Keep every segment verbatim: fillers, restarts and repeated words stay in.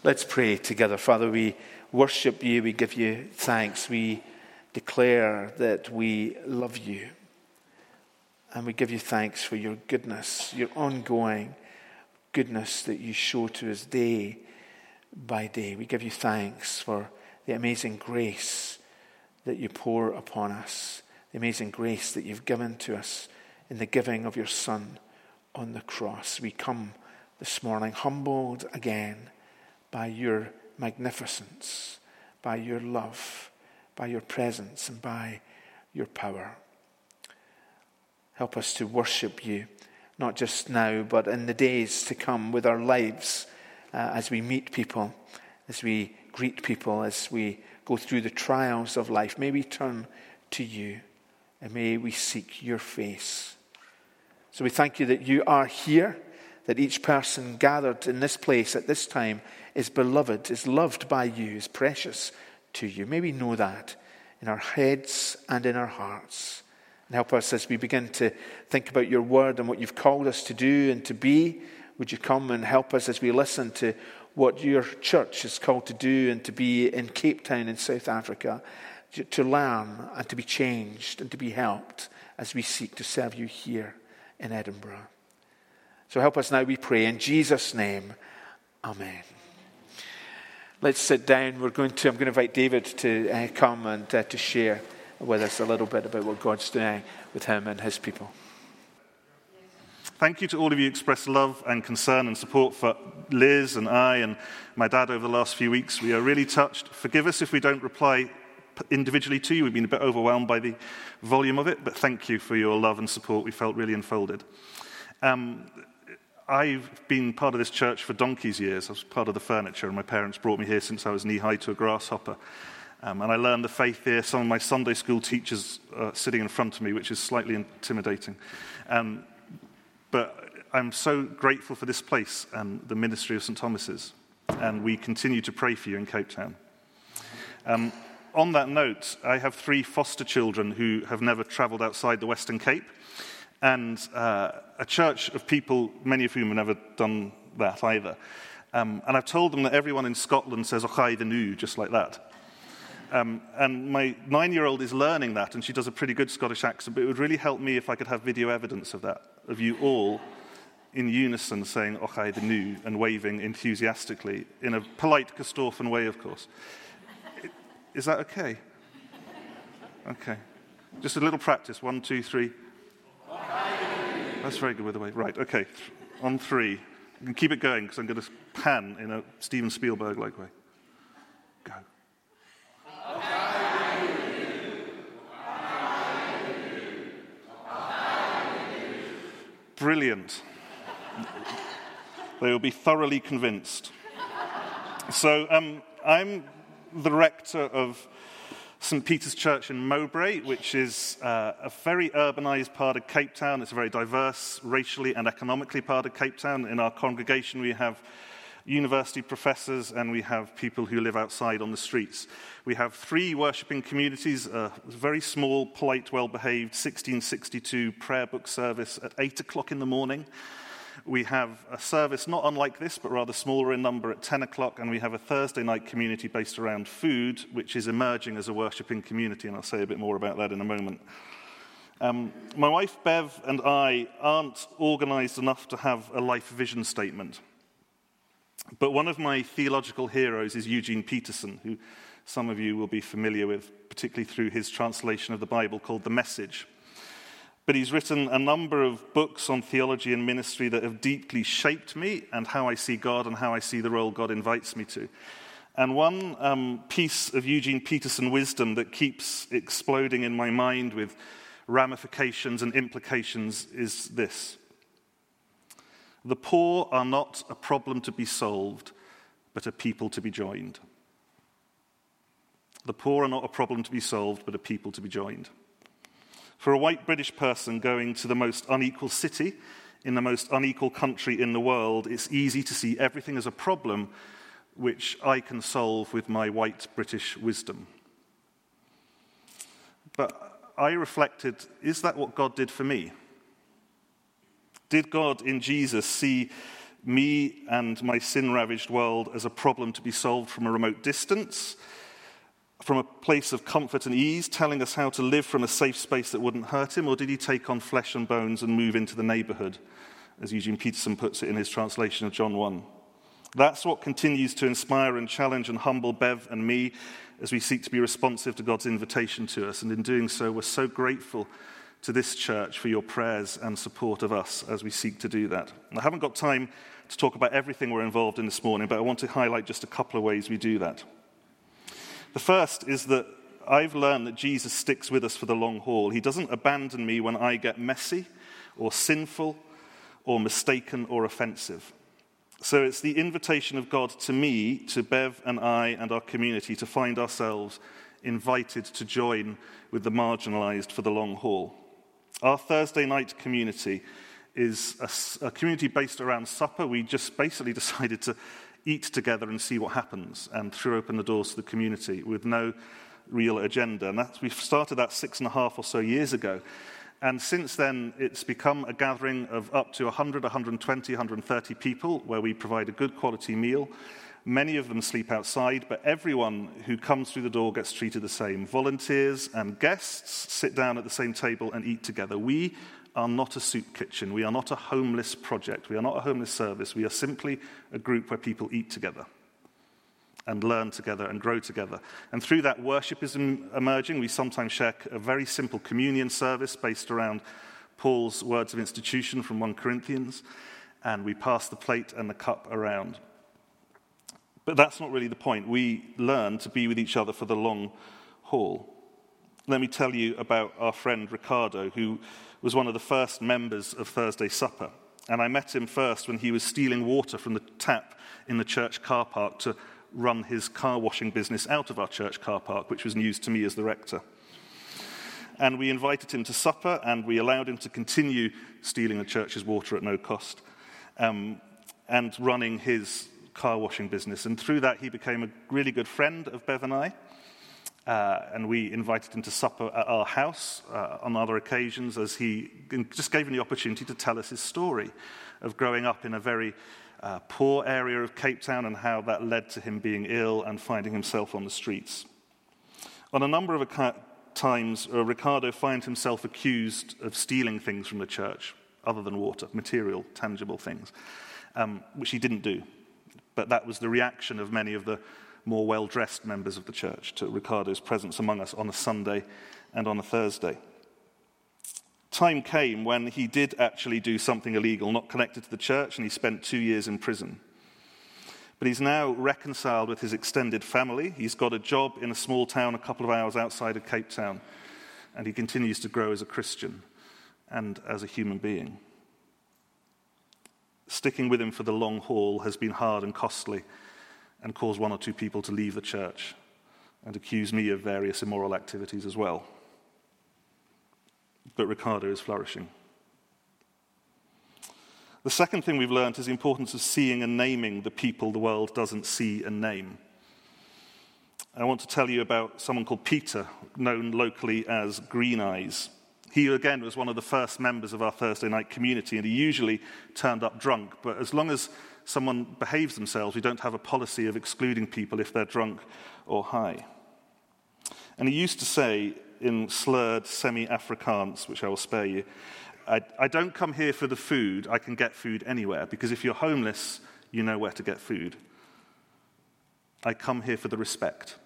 Let's pray together. Father, we worship you, we give you thanks, we declare that we love you. And we give you thanks for your goodness, your ongoing goodness that you show to us day by day. We give you thanks for the amazing grace that you pour upon us, the amazing grace that you've given to us in the giving of your Son on the cross. We come this morning humbled again by your magnificence, by your love, by your presence, and by your power. Help us to worship you, not just now, but in the days to come with our lives uh, as we meet people, as we greet people, as we go through the trials of life. May we turn to you and may we seek your face. So we thank you that you are here, that each person gathered in this place at this time is beloved, is loved by you, is precious to you. May we know that in our heads and in our hearts. And help us as we begin to think about your word and what you've called us to do and to be. Would you come and help us as we listen to what your church is called to do and to be in Cape Town in South Africa, to learn and to be changed and to be helped as we seek to serve you here in Edinburgh. So help us now, we pray, in Jesus' name. Amen. Let's sit down. We're going to, I'm going to invite David to uh, come and uh, to share with us a little bit about what God's doing with him and his people. Thank you to all of you who expressed love and concern and support for Liz and I and my dad over the last few weeks. We are really touched. Forgive us if we don't reply individually to you. We've been a bit overwhelmed by the volume of it, but thank you for your love and support. We felt really enfolded. Um, I've been part of this church for donkey's years. I was part of the furniture, and my parents brought me here since I was knee-high to a grasshopper. Um, and I learned the faith here. Some of my Sunday school teachers are sitting in front of me, which is slightly intimidating. Um, but I'm so grateful for this place and the ministry of Saint Thomas's. And we continue to pray for you in Cape Town. Um, on that note, I have three foster children who have never travelled outside the Western Cape. And uh, a church of people, many of whom have never done that either. Um, and I've told them that everyone in Scotland says "Ochai the new," just like that. Um, and my nine-year-old is learning that, and she does a pretty good Scottish accent, but it would really help me if I could have video evidence of that, of you all in unison saying "Ochai the new" and waving enthusiastically, in a polite Corstorphine way, of course. Is that okay? Okay. Just a little practice. One, two, three. That's very good with the way. Right, okay. On three. You can keep it going because I'm going to pan in a Steven Spielberg-like way. Go. Brilliant. They will be thoroughly convinced. So um, I'm the rector of Saint Peter's Church in Mowbray, which is uh, a very urbanised part of Cape Town. It's a very diverse, racially and economically part of Cape Town. In our congregation, we have university professors and we have people who live outside on the streets. We have three worshipping communities, a very small, polite, well-behaved sixteen sixty-two prayer book service at eight o'clock in the morning. We have a service not unlike this, but rather smaller in number at ten o'clock, and we have a Thursday night community based around food, which is emerging as a worshipping community, and I'll say a bit more about that in a moment. Um, my wife Bev and I aren't organised enough to have a life vision statement, but one of my theological heroes is Eugene Peterson, who some of you will be familiar with, particularly through his translation of the Bible called The Message. But he's written a number of books on theology and ministry that have deeply shaped me and how I see God and how I see the role God invites me to. And one um, piece of Eugene Peterson wisdom that keeps exploding in my mind with ramifications and implications is this: the poor are not a problem to be solved, but a people to be joined. The poor are not a problem to be solved, but a people to be joined. For a white British person going to the most unequal city in the most unequal country in the world, it's easy to see everything as a problem which I can solve with my white British wisdom. But I reflected, is that what God did for me? Did God in Jesus see me and my sin-ravaged world as a problem to be solved from a remote distance, from a place of comfort and ease, telling us how to live from a safe space that wouldn't hurt him? Or did he take on flesh and bones and move into the neighborhood, as Eugene Peterson puts it in his translation of John one? That's what continues to inspire and challenge and humble Bev and me as we seek to be responsive to God's invitation to us. And in doing so, we're so grateful to this church for your prayers and support of us as we seek to do that. And I haven't got time to talk about everything we're involved in this morning, but I want to highlight just a couple of ways we do that. The first is that I've learned that Jesus sticks with us for the long haul. He doesn't abandon me when I get messy or sinful or mistaken or offensive. So it's the invitation of God to me, to Bev and I and our community to find ourselves invited to join with the marginalized for the long haul. Our Thursday night community is a, a community based around supper. We just basically decided to eat together and see what happens, and threw open the doors to the community with no real agenda. And that's, we started that six and a half or so years ago. And since then, it's become a gathering of up to one hundred, one hundred twenty, one hundred thirty people where we provide a good quality meal. Many of them sleep outside, but everyone who comes through the door gets treated the same. Volunteers and guests sit down at the same table and eat together. We are not a soup kitchen. We are not a homeless project. We are not a homeless service. We are simply a group where people eat together and learn together and grow together. And through that, worship is emerging. We sometimes share a very simple communion service based around Paul's words of institution from First Corinthians, and we pass the plate and the cup around. But that's not really the point. We learn to be with each other for the long haul. Let me tell you about our friend Ricardo, who was one of the first members of Thursday Supper. And I met him first when he was stealing water from the tap in the church car park to run his car washing business out of our church car park, which was news to me as the rector. And we invited him to supper, and we allowed him to continue stealing the church's water at no cost, um, and running his car washing business. And through that, he became a really good friend of Bev and I. Uh, and we invited him to supper at our house uh, on other occasions, as he just gave him the opportunity to tell us his story of growing up in a very Uh, poor area of Cape Town, and how that led to him being ill and finding himself on the streets. On a number of ac- times, uh, Ricardo found himself accused of stealing things from the church, other than water, material, tangible things, um, which he didn't do. But that was the reaction of many of the more well-dressed members of the church to Ricardo's presence among us on a Sunday and on a Thursday. Time came when he did actually do something illegal, not connected to the church, and he spent two years in prison. But he's now reconciled with his extended family. He's got a job in a small town a couple of hours outside of Cape Town, and he continues to grow as a Christian and as a human being. Sticking with him for the long haul has been hard and costly, and caused one or two people to leave the church and accuse me of various immoral activities as well. But Ricardo is flourishing. The second thing we've learned is the importance of seeing and naming the people the world doesn't see and name. I want to tell you about someone called Peter, known locally as Green Eyes. He, again, was one of the first members of our Thursday night community, and he usually turned up drunk. But as long as someone behaves themselves, we don't have a policy of excluding people if they're drunk or high. And he used to say, in slurred semi-Afrikaans, which I will spare you, I, I don't come here for the food, I can get food anywhere, because if you're homeless, you know where to get food. I come here for the respect.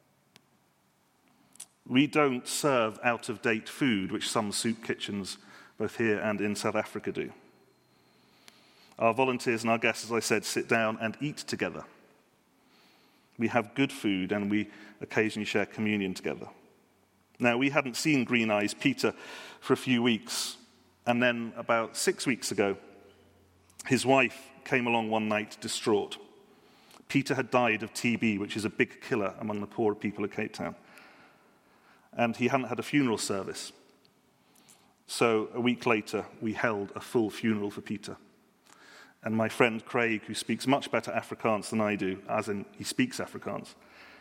We don't serve out-of-date food, which some soup kitchens, both here and in South Africa, do. Our volunteers and our guests, as I said, sit down and eat together. We have good food, and we occasionally share communion together. Now, we hadn't seen Green Eyes Peter for a few weeks, and then about six weeks ago, his wife came along one night distraught. Peter had died of T B, which is a big killer among the poorer people of Cape Town, and he hadn't had a funeral service. So a week later, we held a full funeral for Peter. And my friend Craig, who speaks much better Afrikaans than I do, as in he speaks Afrikaans,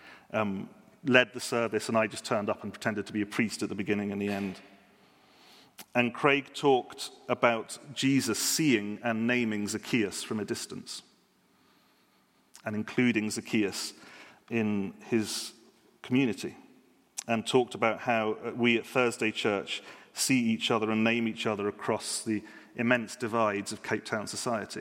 um, led the service, and I just turned up and pretended to be a priest at the beginning and the end. And Craig talked about Jesus seeing and naming Zacchaeus from a distance, and including Zacchaeus in his community, and talked about how we at Thursday Church see each other and name each other across the immense divides of Cape Town society.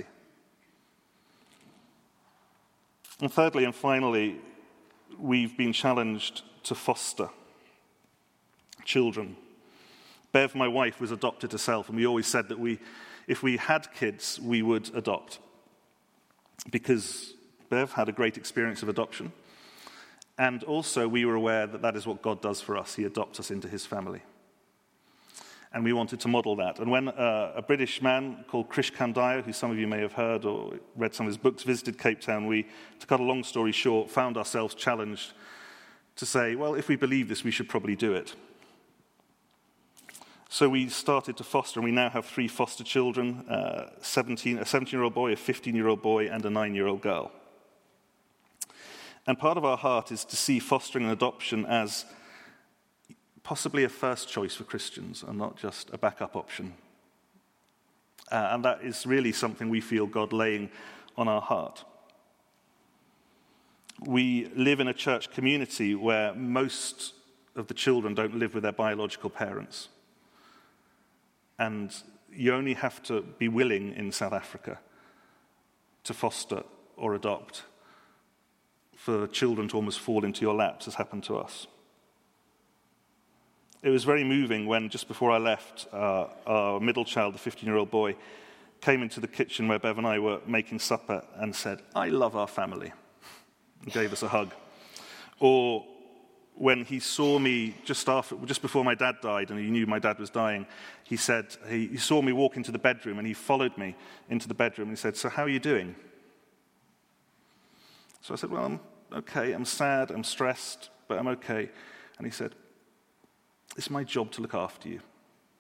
And thirdly and finally, we've been challenged to foster children. Bev, my wife, was adopted herself, and we always said that we, if we had kids, we would adopt. Because Bev had a great experience of adoption, and also we were aware that that is what God does for us. He adopts us into his family. And we wanted to model that. And when uh, a British man called Krish Kandiah, who some of you may have heard or read some of his books, visited Cape Town, we, to cut a long story short, found ourselves challenged to say, well, if we believe this, we should probably do it. So we started to foster, and we now have three foster children, uh, seventeen, a seventeen-year-old boy, a fifteen-year-old boy, and a nine-year-old girl. And part of our heart is to see fostering and adoption as possibly a first choice for Christians and not just a backup option. Uh, and that is really something we feel God laying on our heart. We live in a church community where most of the children don't live with their biological parents. And you only have to be willing in South Africa to foster or adopt for children to almost fall into your laps, as happened to us. It was very moving when, just before I left, uh, our middle child, the fifteen-year-old boy, came into the kitchen where Bev and I were making supper and said, "I love our family," and gave us a hug. Or when he saw me just after, just before my dad died, and he knew my dad was dying, he said, he, he saw me walk into the bedroom, and he followed me into the bedroom, and he said, "So how are you doing?" So I said, "Well, I'm okay, I'm sad, I'm stressed, but I'm okay." And he said, "It's my job to look after you."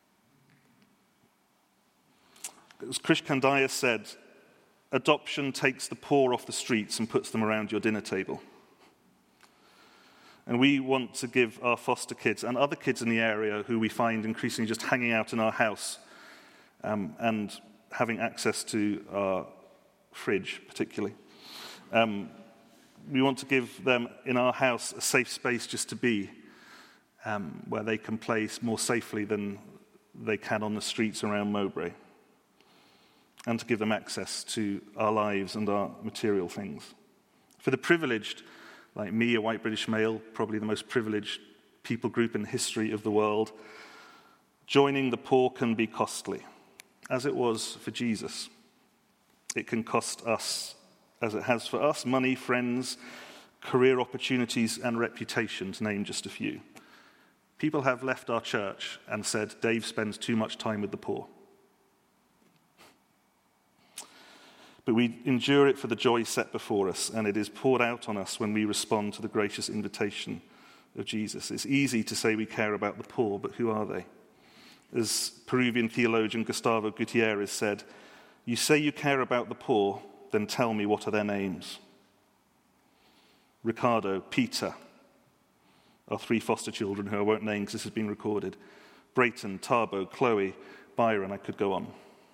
As Krish Kandiah said, adoption takes the poor off the streets and puts them around your dinner table. And we want to give our foster kids and other kids in the area who we find increasingly just hanging out in our house um, and having access to our fridge, particularly. Um, we want to give them in our house a safe space just to be, um, where they can play more safely than they can on the streets around Mowbray, and to give them access to our lives and our material things. For the privileged, like me, a white British male, probably the most privileged people group in the history of the world, joining the poor can be costly, as it was for Jesus. It can cost us, as it has for us, money, friends, career opportunities, and reputation, to name just a few. People have left our church and said, "Dave spends too much time with the poor." But we endure it for the joy set before us, and it is poured out on us when we respond to the gracious invitation of Jesus. It's easy to say we care about the poor, but who are they? As Peruvian theologian Gustavo Gutierrez said, "You say you care about the poor, then tell me what are their names." Ricardo, Peter, our three foster children who I won't name because this has been recorded, Brayton, Tarbo, Chloe, Byron, I could go on.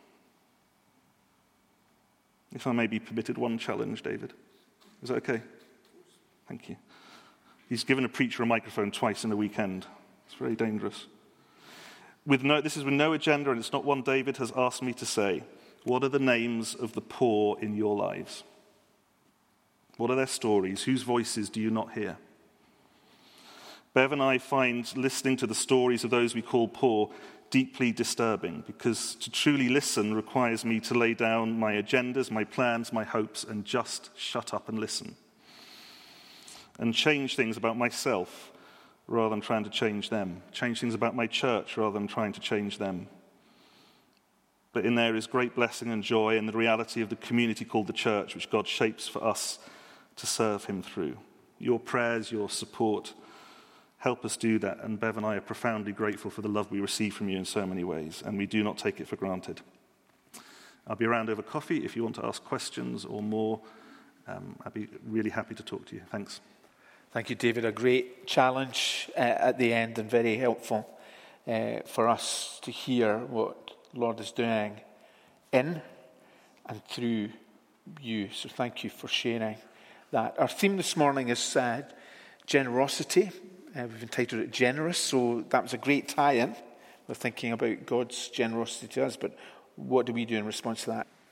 If I may be permitted one challenge, David. Is that okay? Thank you. He's given a preacher a microphone twice in a weekend. It's very dangerous. With no, this is with no agenda, and it's not one David has asked me to say. What are the names of the poor in your lives? What are their stories? Whose voices do you not hear? Bev and I find listening to the stories of those we call poor deeply disturbing, because to truly listen requires me to lay down my agendas, my plans, my hopes, and just shut up and listen. And change things about myself rather than trying to change them. Change things about my church rather than trying to change them. But in there is great blessing and joy in the reality of the community called the church, which God shapes for us to serve him through. Your prayers, your support, help us do that, and Bev and I are profoundly grateful for the love we receive from you in so many ways, and we do not take it for granted. I'll be around over coffee if you want to ask questions or more. Um, I'd be really happy to talk to you. Thanks. Thank you, David. A great challenge uh, at the end and very helpful. uh, for us to hear what the Lord is doing in and through you. So thank you for sharing that. Our theme this morning is uh, generosity. Uh, we've entitled it Generous, so that was a great tie-in. We're thinking about God's generosity to us, but what do we do in response to that?